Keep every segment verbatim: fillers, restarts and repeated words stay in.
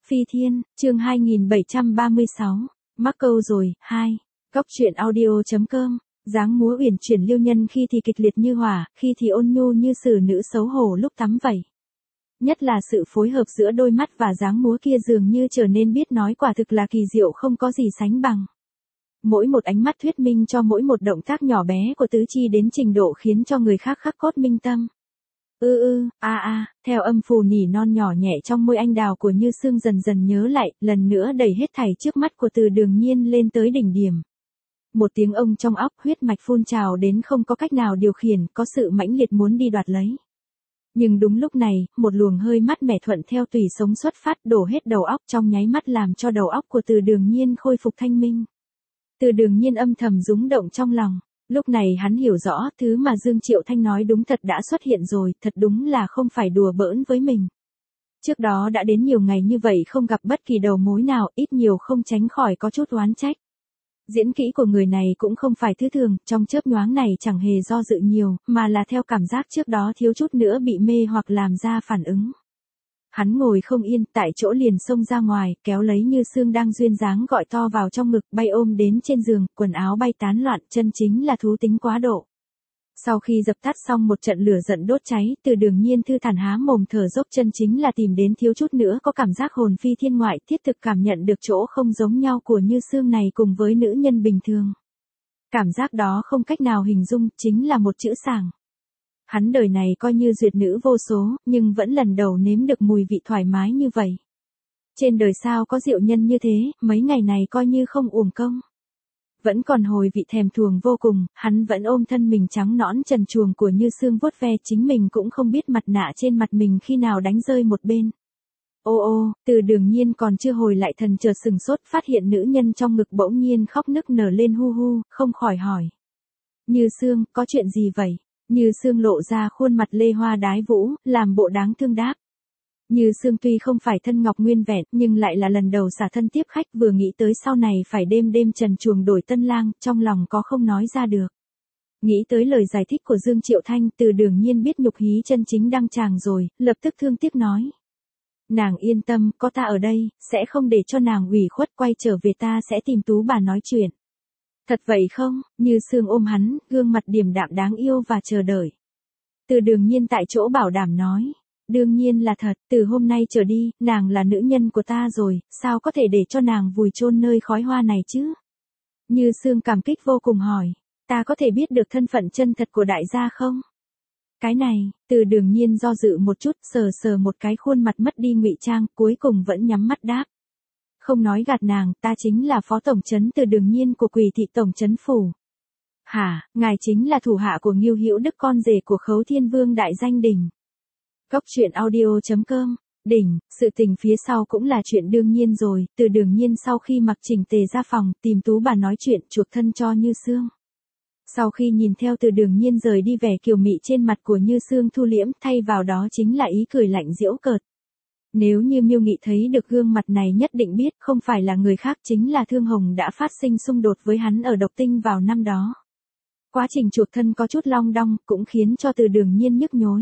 Phi Thiên, chương hai nghìn bảy trăm ba mươi sáu, mắc câu rồi, hai. Góc truyện audio.com, dáng múa uyển chuyển liêu nhân khi thì kịch liệt như hỏa, khi thì ôn nhu như xử nữ xấu hổ lúc tắm vẩy. Nhất là sự phối hợp giữa đôi mắt và dáng múa kia dường như trở nên biết nói, quả thực là kỳ diệu không có gì sánh bằng. Mỗi một ánh mắt thuyết minh cho mỗi một động tác nhỏ bé của tứ chi đến trình độ khiến cho người khác khắc cốt minh tâm. Ư ư, a a, theo âm phù nỉ non nhỏ nhẹ trong môi anh đào của Như Sương dần dần nhớ lại, lần nữa đẩy hết thảy trước mắt của Từ Đường Nhiên lên tới đỉnh điểm. Một tiếng ông trong óc, huyết mạch phun trào đến không có cách nào điều khiển, có sự mãnh liệt muốn đi đoạt lấy. Nhưng đúng lúc này, một luồng hơi mát mẻ thuận theo tủy sống xuất phát đổ hết đầu óc trong nháy mắt làm cho đầu óc của Từ Đường Nhiên khôi phục thanh minh. Từ Đường Nhiên âm thầm rúng động trong lòng. Lúc này hắn hiểu rõ, thứ mà Dương Triệu Thanh nói đúng thật đã xuất hiện rồi, thật đúng là không phải đùa bỡn với mình. Trước đó đã đến nhiều ngày như vậy không gặp bất kỳ đầu mối nào, ít nhiều không tránh khỏi có chút oán trách. Diễn kỹ của người này cũng không phải thứ thường, trong chớp nhoáng này chẳng hề do dự nhiều, mà là theo cảm giác trước đó thiếu chút nữa bị mê hoặc làm ra phản ứng. Hắn ngồi không yên, tại chỗ liền xông ra ngoài, kéo lấy Như Sương đang duyên dáng gọi to vào trong ngực, bay ôm đến trên giường, quần áo bay tán loạn, chân chính là thú tính quá độ. Sau khi dập tắt xong một trận lửa giận đốt cháy, Từ Đường Nhiên thư thản há mồm thở dốc, chân chính là tìm đến thiếu chút nữa có cảm giác hồn phi thiên ngoại, thiết thực cảm nhận được chỗ không giống nhau của Như Sương này cùng với nữ nhân bình thường. Cảm giác đó không cách nào hình dung, chính là một chữ sảng. Hắn đời này coi như duyệt nữ vô số, nhưng vẫn lần đầu nếm được mùi vị thoải mái như vậy. Trên đời sao có diệu nhân như thế, mấy ngày này coi như không uổng công. Vẫn còn hồi vị thèm thuồng vô cùng, hắn vẫn ôm thân mình trắng nõn trần truồng của Như Sương vuốt ve, chính mình cũng không biết mặt nạ trên mặt mình khi nào đánh rơi một bên. Ô ô, Từ Đường Nhiên còn chưa hồi lại thần chợt sừng sốt, phát hiện nữ nhân trong ngực bỗng nhiên khóc nức nở lên hu hu, không khỏi hỏi. Như Sương, có chuyện gì vậy? Như Sương lộ ra khuôn mặt lê hoa đái vũ, làm bộ đáng thương đáp. Như Sương tuy không phải thân ngọc nguyên vẹn, nhưng lại là lần đầu xả thân tiếp khách, vừa nghĩ tới sau này phải đêm đêm trần truồng đổi tân lang, trong lòng có không nói ra được. Nghĩ tới lời giải thích của Dương Triệu Thanh, Từ Đường Nhiên biết nhục hí chân chính đăng tràng rồi, lập tức thương tiếc nói. Nàng yên tâm, có ta ở đây, sẽ không để cho nàng ủy khuất, quay trở về ta sẽ tìm Tú bà nói chuyện. Thật vậy không? Như Sương ôm hắn, gương mặt điềm đạm đáng yêu và chờ đợi. Từ Đường Nhiên tại chỗ bảo đảm nói. Đương nhiên là thật, từ hôm nay trở đi, nàng là nữ nhân của ta rồi, sao có thể để cho nàng vùi chôn nơi khói hoa này chứ? Như Sương cảm kích vô cùng hỏi. Ta có thể biết được thân phận chân thật của đại gia không? Cái này, Từ Đường Nhiên do dự một chút, sờ sờ một cái khuôn mặt mất đi ngụy trang, cuối cùng vẫn nhắm mắt đáp. Không nói gạt nàng, ta chính là phó tổng trấn Từ Đường Nhiên của Quỳ thị tổng trấn phủ. Hả, ngài chính là thủ hạ của Ngưu Hữu Đức, con rể của Khấu Thiên Vương đại danh Đỉnh. Góc truyện audio.com, Đỉnh, sự tình phía sau cũng là chuyện đương nhiên rồi, Từ Đường Nhiên sau khi mặc chỉnh tề ra phòng, tìm Tú bà nói chuyện chuộc thân cho Như Sương. Sau khi nhìn theo Từ Đường Nhiên rời đi, vẻ kiều mị trên mặt của Như Sương thu liễm, thay vào đó chính là ý cười lạnh giễu cợt. Nếu như Miêu Nghị thấy được gương mặt này nhất định biết không phải là người khác, chính là Thương Hồng đã phát sinh xung đột với hắn ở Độc Tinh vào năm đó. Quá trình chuộc thân có chút long đong, cũng khiến cho Từ Đường Nhiên nhức nhối.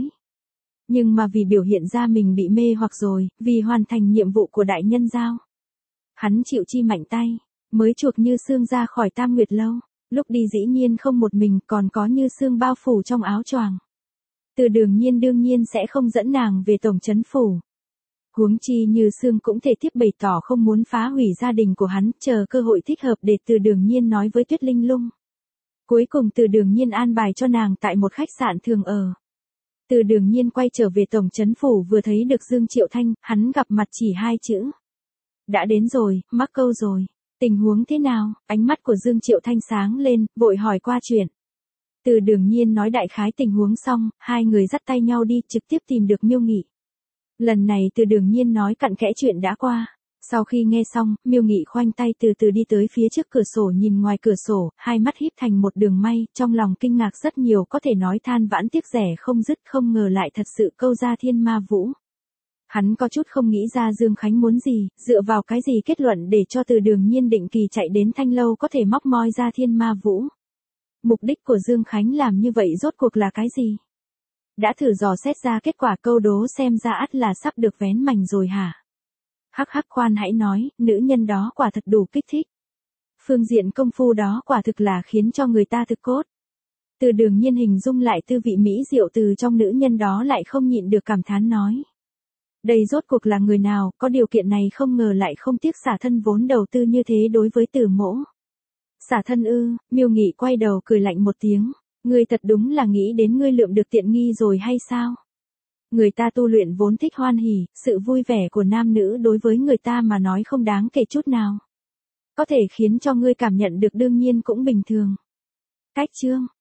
Nhưng mà vì biểu hiện ra mình bị mê hoặc rồi, vì hoàn thành nhiệm vụ của đại nhân giao. Hắn chịu chi mạnh tay, mới chuộc Như Sương ra khỏi Tam Nguyệt Lâu. Lúc đi dĩ nhiên không một mình, còn có Như Sương bao phủ trong áo choàng. Từ Đường Nhiên đương nhiên sẽ không dẫn nàng về tổng trấn phủ. Huống chi Như Sương cũng thể tiếp bày tỏ không muốn phá hủy gia đình của hắn, chờ cơ hội thích hợp để Từ Đường Nhiên nói với Tuyết Linh Lung. Cuối cùng Từ Đường Nhiên an bài cho nàng tại một khách sạn thường ở. Từ Đường Nhiên quay trở về tổng trấn phủ, vừa thấy được Dương Triệu Thanh, hắn gặp mặt chỉ hai chữ. Đã đến rồi, mắc câu rồi. Tình huống thế nào? Ánh mắt của Dương Triệu Thanh sáng lên, vội hỏi qua chuyện. Từ Đường Nhiên nói đại khái tình huống xong, hai người dắt tay nhau đi, trực tiếp tìm được Miêu Nghị. Lần này Từ Đường Nhiên nói cặn kẽ chuyện đã qua. Sau khi nghe xong, Miêu Nghị khoanh tay từ từ đi tới phía trước cửa sổ, nhìn ngoài cửa sổ, hai mắt híp thành một đường may, trong lòng kinh ngạc rất nhiều, có thể nói than vãn tiếc rẻ không dứt, không ngờ lại thật sự câu ra thiên ma vũ. Hắn có chút không nghĩ ra Dương Khánh muốn gì, dựa vào cái gì kết luận để cho Từ Đường Nhiên định kỳ chạy đến Thanh Lâu có thể móc moi ra thiên ma vũ. Mục đích của Dương Khánh làm như vậy rốt cuộc là cái gì? Đã thử dò xét ra kết quả, câu đố xem ra ắt là sắp được vén mành rồi hả? Hắc hắc khoan hãy nói, nữ nhân đó quả thật đủ kích thích. Phương diện công phu đó quả thực là khiến cho người ta thực cốt. Từ Đường Nhiên hình dung lại tư vị mỹ diệu từ trong nữ nhân đó lại không nhịn được cảm thán nói. Đây rốt cuộc là người nào, có điều kiện này không ngờ lại không tiếc xả thân vốn đầu tư như thế đối với Từ Mỗ. Xả thân ư? Miêu Nghị quay đầu cười lạnh một tiếng, ngươi thật đúng là nghĩ đến ngươi lượm được tiện nghi rồi hay sao? Người ta tu luyện vốn thích hoan hỉ, sự vui vẻ của nam nữ đối với người ta mà nói không đáng kể chút nào. Có thể khiến cho ngươi cảm nhận được đương nhiên cũng bình thường. Cách chương